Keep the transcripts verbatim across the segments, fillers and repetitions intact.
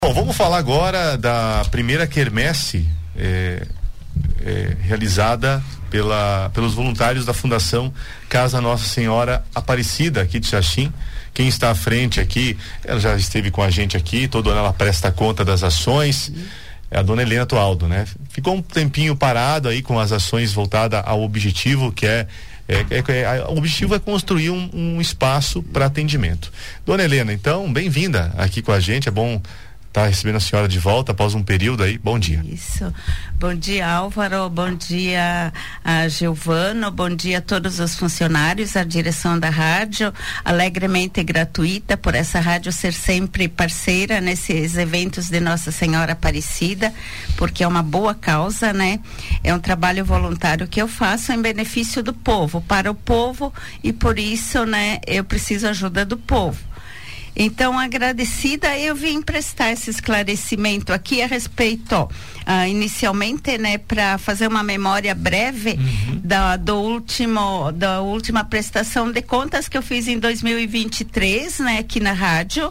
Bom, vamos falar agora da primeira quermesse é, é, realizada pela, pelos voluntários da Fundação Casa Nossa Senhora Aparecida, aqui de Xaxim. Quem está à frente aqui, ela já esteve com a gente aqui, todo ano ela presta conta das ações, é a dona Helena Toaldo, né? Ficou um tempinho parado aí com as ações voltadas ao objetivo, que é É, é, é, o objetivo é construir um, um espaço para atendimento. Dona Helena, então, bem-vinda aqui com a gente, é bom estar tá recebendo a senhora de volta após um período aí, bom dia. Isso, bom dia Álvaro, bom dia a Giovano, bom dia a todos os funcionários, a direção da rádio, alegremente gratuita por essa rádio ser sempre parceira nesses eventos de Nossa Senhora Aparecida, porque é uma boa causa, né? É um trabalho voluntário que eu faço em benefício do povo, para o povo, e por isso, né, eu preciso ajuda do povo. Então, agradecida, eu vim prestar esse esclarecimento aqui a respeito, ó, uh, inicialmente, né, para fazer uma memória breve uhum. da, do último, da última prestação de contas que eu fiz em dois mil e vinte e três, né, aqui na rádio,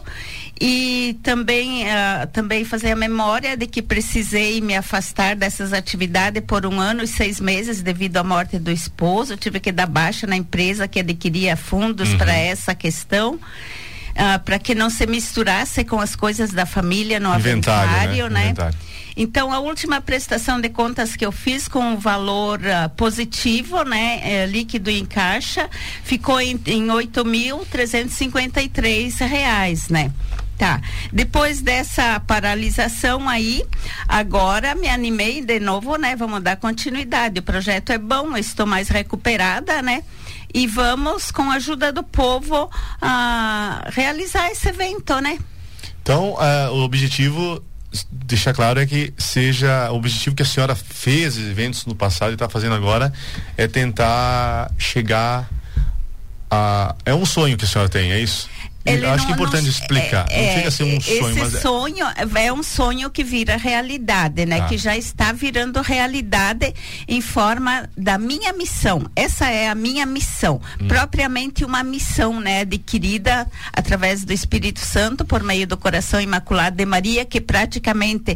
e também, uh, também fazer a memória de que precisei me afastar dessas atividades por um ano e seis meses devido à morte do esposo. Eu tive que dar baixa na empresa que adquiria fundos uhum. para essa questão. Uh, para que não se misturasse com as coisas da família no inventário, inventário, né? né? Inventário. Então, a última prestação de contas que eu fiz com um valor uh, positivo, né, é, líquido em caixa, ficou em, em oito mil trezentos e cinquenta e três reais, né? Tá. Depois dessa paralisação aí, agora me animei de novo, né? Vamos dar continuidade. O projeto é bom, eu estou mais recuperada, né? E vamos, com a ajuda do povo, uh, realizar esse evento, né? Então, uh, o objetivo, deixar claro, é que seja o objetivo que a senhora fez eventos no passado e está fazendo agora, é tentar chegar a... É um sonho que a senhora tem, é isso? Ele acho não, que é importante não, explicar. É, não chega a ser um sonho, esse mas sonho é... é um sonho que vira realidade, né? Ah. Que já está virando realidade em forma da minha missão. Essa é a minha missão, hum. propriamente uma missão, né? Adquirida através do Espírito Santo por meio do Coração Imaculado de Maria, que praticamente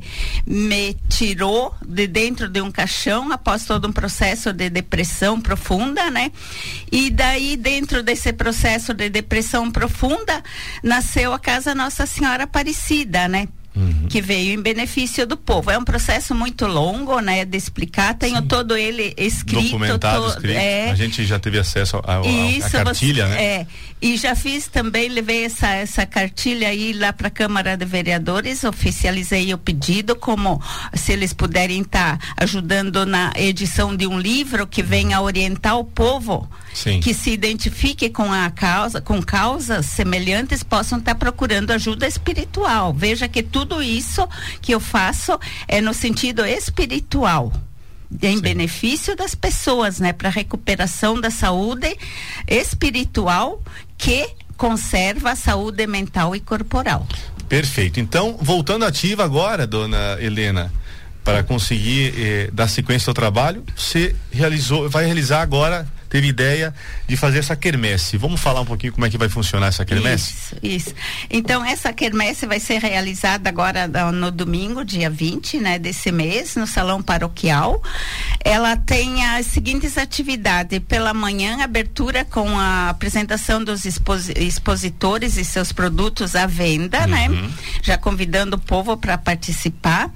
me tirou de dentro de um caixão após todo um processo de depressão profunda, né? E daí, dentro desse processo de depressão profunda, nasceu a Casa Nossa Senhora Aparecida, né? Uhum. Que veio em benefício do povo. É um processo muito longo, né? De explicar, tenho Sim. todo ele escrito. Documentado, to, escrito. É, a gente já teve acesso à cartilha, você, né? É, e já fiz também, levei essa, essa cartilha aí lá para a Câmara de Vereadores, oficializei o pedido, como se eles puderem estar tá ajudando na edição de um livro que venha orientar o povo, Sim. que se identifique com a causa, com causas semelhantes, possam estar tá procurando ajuda espiritual. Veja que tudo isso que eu faço é no sentido espiritual, em Sim. benefício das pessoas, né, para recuperação da saúde espiritual que conserva a saúde mental e corporal. Perfeito. Então, voltando ativa agora, dona Helena, para conseguir eh, dar sequência ao trabalho, você realizou, vai realizar agora, teve ideia de fazer essa quermesse. Vamos falar um pouquinho como é que vai funcionar essa quermesse? Isso, isso. Então, essa quermesse vai ser realizada agora no domingo, dia vinte, né, desse mês, no Salão Paroquial. Ela tem as seguintes atividades: pela manhã, abertura com a apresentação dos expos, expositores e seus produtos à venda, uhum. né? Já convidando o povo para participar.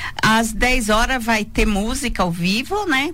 Às dez horas vai ter música ao vivo, né?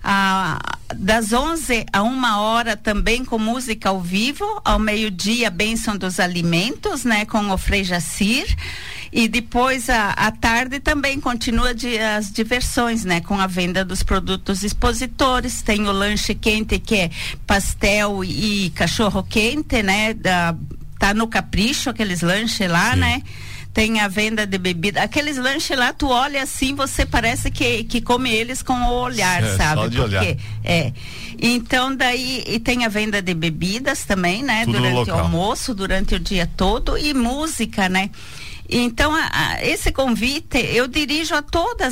Ah, das onze a uma hora também com música ao vivo. Ao meio-dia, bênção dos alimentos, né? Com o Frei Jacir. E depois, à, à tarde, também continua de, as diversões, né? Com a venda dos produtos expositores. Tem o lanche quente, que é pastel e cachorro quente, né? Da, tá no Capricho, aqueles lanches lá, Sim. né? Tem a venda de bebida, aqueles lanches lá, tu olha assim, você parece que, que come eles com o olhar, é, sabe? Só de Porque, olhar. É. Então daí, e tem a venda de bebidas também, né? Tudo durante o local. almoço, durante o dia todo, e música, né? Então, a, a, esse convite eu dirijo a todas as pessoas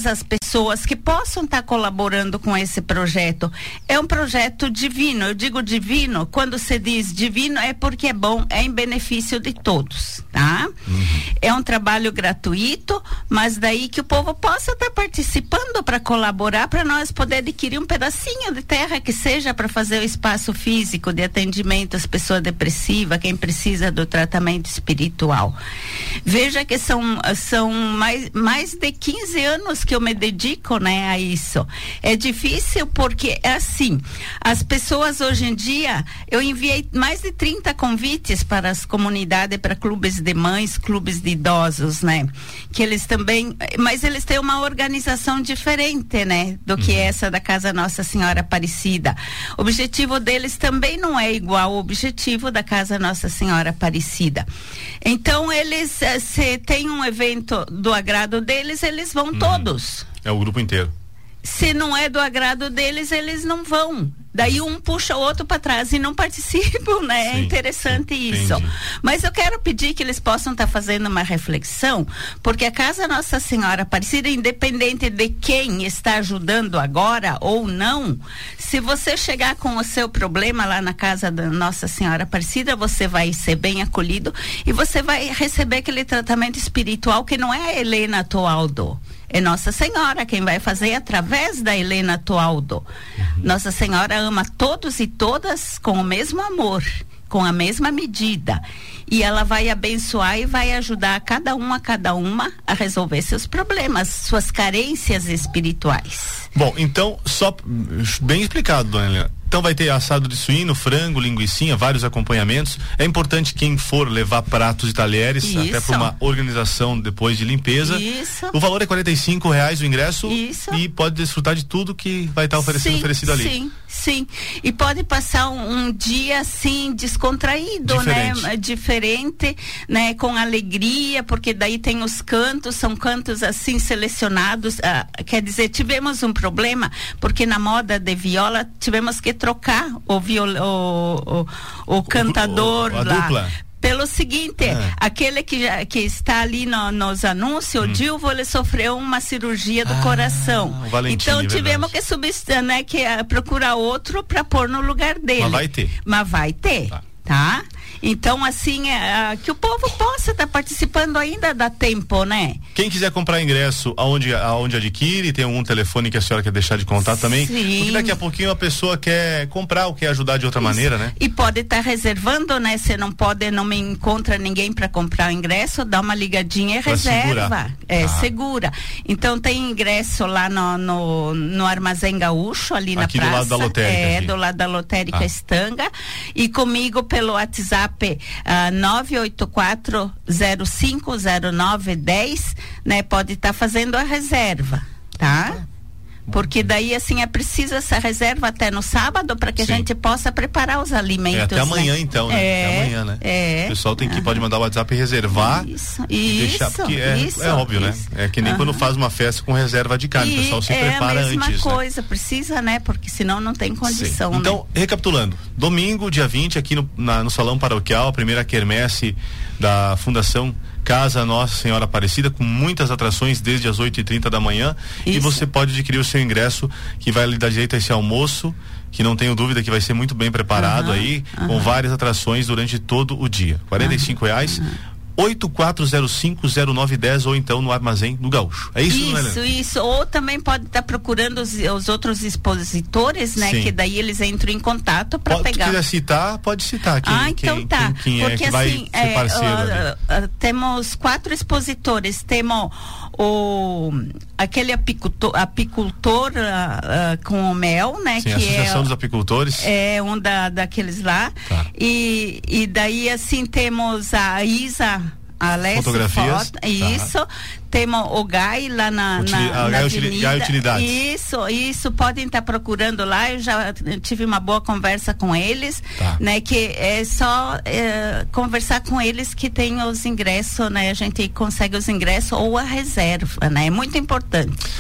pessoas que possam estar tá colaborando com esse projeto. É um projeto divino. Eu digo divino, quando se diz divino é porque é bom, é em benefício de todos, tá? Uhum. É um trabalho gratuito, mas daí que o povo possa estar tá participando para colaborar, para nós poder adquirir um pedacinho de terra que seja para fazer o espaço físico de atendimento às pessoas depressivas, quem precisa do tratamento espiritual. Veja que são, são mais, mais de quinze anos que eu me dedico, né, a isso. É difícil porque é assim, as pessoas hoje em dia, eu enviei mais de trinta convites para as comunidades, para clubes de mães, clubes de idosos, né, que eles também, mas eles têm uma organização diferente, né, do que uhum. essa da Casa Nossa Senhora Aparecida. O objetivo deles também não é igual ao objetivo da Casa Nossa Senhora Aparecida. Então eles, se tem um evento do agrado deles, eles vão uhum. todos. É o grupo inteiro. Se não é do agrado deles, eles não vão. Daí um puxa o outro para trás e não participam, né? Sim, é interessante sim, isso. Entendi. Mas eu quero pedir que eles possam estar tá fazendo uma reflexão, porque a Casa Nossa Senhora Aparecida, independente de quem está ajudando agora ou não, se você chegar com o seu problema lá na Casa da Nossa Senhora Aparecida, você vai ser bem acolhido e você vai receber aquele tratamento espiritual que não é a Helena Toaldo. É Nossa Senhora quem vai fazer através da Helena Toaldo. Uhum. Nossa Senhora ama todos e todas com o mesmo amor, com a mesma medida. E ela vai abençoar e vai ajudar cada um a cada uma a resolver seus problemas, suas carências espirituais. Bom, então, só bem explicado, dona Helena. Então vai ter assado de suíno, frango, linguicinha, vários acompanhamentos. É importante quem for levar pratos e talheres, Isso. até para uma organização depois de limpeza. Isso. O valor é quarenta e cinco reais o ingresso. Isso. E pode desfrutar de tudo que vai estar tá oferecendo, sim, oferecido ali. Sim, sim. E pode passar um, um dia assim descontraído, Diferente. né? Diferente, né? Com alegria, porque daí tem os cantos, são cantos assim selecionados. Ah, quer dizer, tivemos um problema, porque na moda de viola tivemos que trocar o, viol, o, o, o cantador o, o, a lá. Dupla. Pelo seguinte, é. aquele que, já, que está ali no, nos anúncios, hum. o Dilvo, ele sofreu uma cirurgia do ah, coração. Então tivemos que substituir, né, que uh, procurar outro para pôr no lugar dele. Mas vai ter. Mas vai ter, tá? tá? Então, assim, é, que o povo possa estar tá participando ainda dá tempo, né? Quem quiser comprar ingresso, aonde, aonde adquire, tem algum telefone que a senhora quer deixar de contar também? Sim. Porque daqui a pouquinho a pessoa quer comprar ou quer ajudar de outra Isso. maneira, né? E pode estar tá reservando, né? Se não pode, não me encontra ninguém para comprar o ingresso, dá uma ligadinha e pra reserva. Segurar. É, ah. segura. Então tem ingresso lá no, no, no Armazém Gaúcho, ali na aqui praça. Do lado da lotérica. É, aqui. do lado da lotérica ah. Estanga. E comigo pelo WhatsApp uh, nove oito quatro zero cinco zero nove um zero, né? Pode estar tá fazendo a reserva, tá? Porque daí assim é preciso essa reserva até no sábado para que Sim. a gente possa preparar os alimentos. É até amanhã, né? então, né? É, até amanhã, né? É. O pessoal tem que, pode mandar o WhatsApp e reservar. Isso, e deixar, isso, porque é, isso, é óbvio, isso. né? É que nem uhum. quando faz uma festa com reserva de carne, e o pessoal se é prepara antes. É a mesma coisa, né? precisa, né? Porque senão não tem condição. Sim. Então, né? recapitulando, domingo, dia vinte, aqui no, na, no Salão Paroquial, a primeira quermesse da Fundação Casa Nossa Senhora Aparecida, com muitas atrações desde as oito e trinta da manhã. Isso. E você pode adquirir o seu ingresso, que vai lhe dar direito a esse almoço, que não tenho dúvida que vai ser muito bem preparado uhum, aí, uhum. com várias atrações durante todo o dia. quarenta e cinco reais. Uhum. oito quatro zero cinco zero nove um zero ou então no Armazém do Gaúcho. É isso, Isso, né, isso. Ou também pode estar tá procurando os, os outros expositores, né? Sim. Que daí eles entram em contato para pegar. Se quiser citar, pode citar. Quem, ah, então quem, tá. Quem, quem Porque é que assim, vai ser parceiro é, uh, uh, temos quatro expositores. Temos o aquele apicultor, apicultor uh, uh, com o mel, né? Sim, que a Associação é, dos Apicultores. É um da, daqueles lá. Tá. E, e daí assim temos a Isa Alessio, fotografias. Foto, isso. Tá. Temos o Gai lá na, Utili, na, a na Gai Gai Utilidades. Isso, isso. Podem estar tá procurando lá. Eu já tive uma boa conversa com eles, tá. né? Que é só é, conversar com eles que tem os ingressos, né? A gente consegue os ingressos ou a reserva, né? É muito importante.